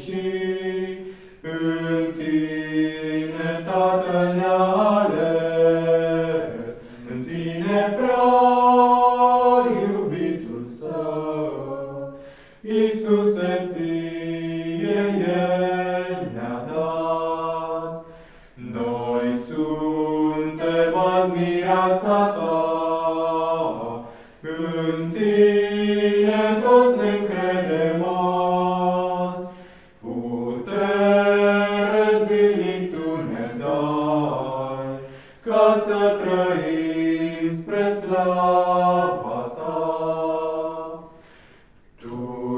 veșnicii. În Tine, Tatăl ne-a ales, în Tine prea iubitul Său. Iisuse, Ție El ne-a dat. Noi suntem azi mireasa Ta, în Tine toți ne încredem azi. Putere zilnic Tu ne dai, ca să trăim spre slava Ta. Tu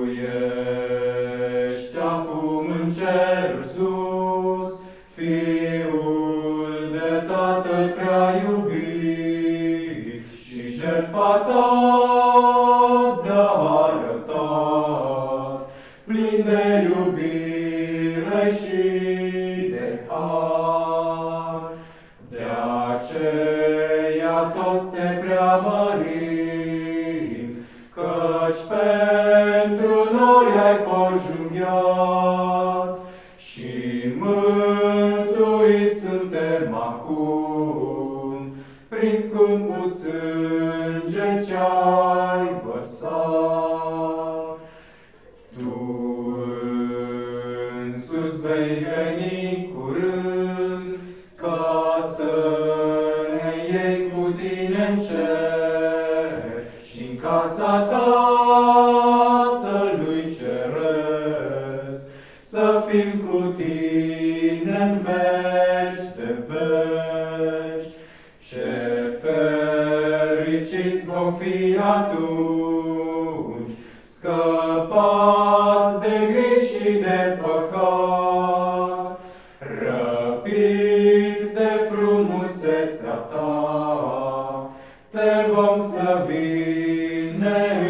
ești acum în ceruri sus, Fiul de Tatăl prea iubit, și jertfa Ta de-a arătat, plin de iubire și de har. De aceea toți Te preamărim, căci pentru noi ai fost junghiat, și mântuiți suntem acum, prin scumpul sânge ce-ai vărsat. Tu însuți vei veni curând, ca să ne iei cu Tine în cer, și-n casa Tatălui Ceresc, să fim cu Tine în veci de veci. Ce fericiți vom fi atunci, scăpați de griji și de păcat, răpiți de frumusețea Ta, Te vom slăvi